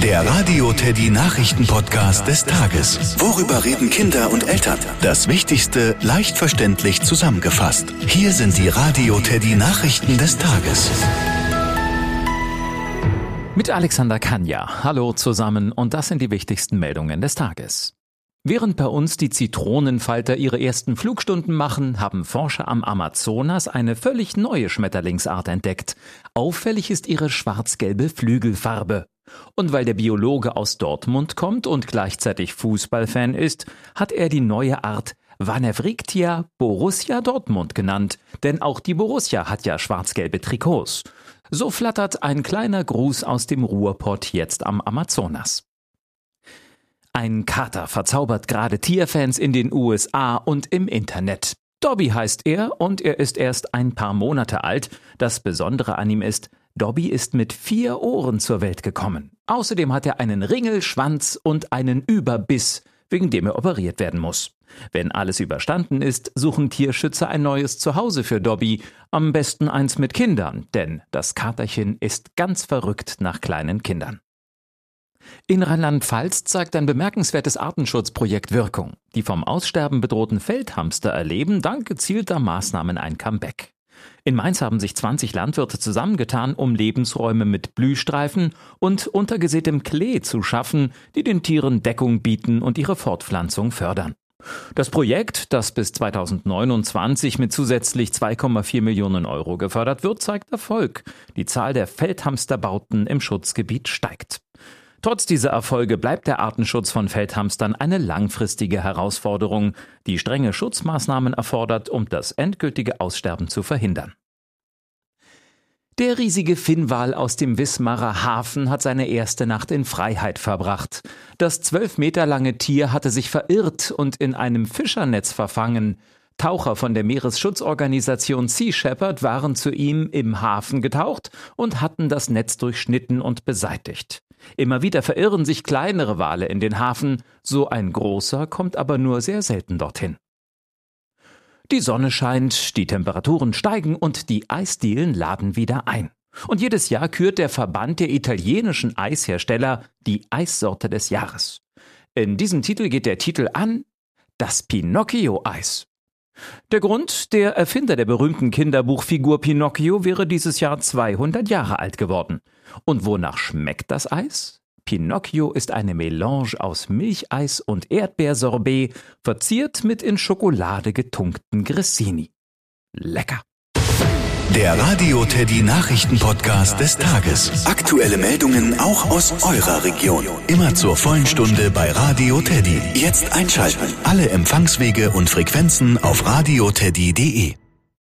Der Radio Teddy Nachrichten-Podcast des Tages. Worüber reden Kinder und Eltern? Das Wichtigste leicht verständlich zusammengefasst. Hier sind die Radio Teddy Nachrichten des Tages. Mit Alexander Kanja. Hallo zusammen und das sind die wichtigsten Meldungen des Tages. Während bei uns die Zitronenfalter ihre ersten Flugstunden machen, haben Forscher am Amazonas eine völlig neue Schmetterlingsart entdeckt. Auffällig ist ihre schwarz-gelbe Flügelfarbe. Und weil der Biologe aus Dortmund kommt und gleichzeitig Fußballfan ist, hat er die neue Art Vanevrictia Borussia Dortmund genannt. Denn auch die Borussia hat ja schwarz-gelbe Trikots. So flattert ein kleiner Gruß aus dem Ruhrpott jetzt am Amazonas. Ein Kater verzaubert gerade Tierfans in den USA und im Internet. Dobby heißt er und er ist erst ein paar Monate alt. Das Besondere an ihm ist, Dobby ist mit 4 Ohren zur Welt gekommen. Außerdem hat er einen Ringelschwanz und einen Überbiss, wegen dem er operiert werden muss. Wenn alles überstanden ist, suchen Tierschützer ein neues Zuhause für Dobby. Am besten eins mit Kindern, denn das Katerchen ist ganz verrückt nach kleinen Kindern. In Rheinland-Pfalz zeigt ein bemerkenswertes Artenschutzprojekt Wirkung. Die vom Aussterben bedrohten Feldhamster erleben dank gezielter Maßnahmen ein Comeback. In Mainz haben sich 20 Landwirte zusammengetan, um Lebensräume mit Blühstreifen und untergesätem Klee zu schaffen, die den Tieren Deckung bieten und ihre Fortpflanzung fördern. Das Projekt, das bis 2029 mit zusätzlich 2,4 Millionen Euro gefördert wird, zeigt Erfolg. Die Zahl der Feldhamsterbauten im Schutzgebiet steigt. Trotz dieser Erfolge bleibt der Artenschutz von Feldhamstern eine langfristige Herausforderung, die strenge Schutzmaßnahmen erfordert, um das endgültige Aussterben zu verhindern. Der riesige Finnwal aus dem Wismarer Hafen hat seine erste Nacht in Freiheit verbracht. Das 12 Meter lange Tier hatte sich verirrt und in einem Fischernetz verfangen. Taucher von der Meeresschutzorganisation Sea Shepherd waren zu ihm im Hafen getaucht und hatten das Netz durchschnitten und beseitigt. Immer wieder verirren sich kleinere Wale in den Hafen, so ein großer kommt aber nur sehr selten dorthin. Die Sonne scheint, die Temperaturen steigen und die Eisdielen laden wieder ein. Und jedes Jahr kürt der Verband der italienischen Eishersteller die Eissorte des Jahres. In diesem Titel geht der Titel an das Pinocchio-Eis. Der Grund, der Erfinder der berühmten Kinderbuchfigur Pinocchio wäre dieses Jahr 200 Jahre alt geworden. Und wonach schmeckt das Eis? Pinocchio ist eine Melange aus Milcheis und Erdbeersorbet, verziert mit in Schokolade getunkten Grissini. Lecker! Der Radio Teddy Nachrichten-Podcast des Tages. Aktuelle Meldungen auch aus eurer Region. Immer zur vollen Stunde bei Radio Teddy. Jetzt einschalten. Alle Empfangswege und Frequenzen auf radioteddy.de.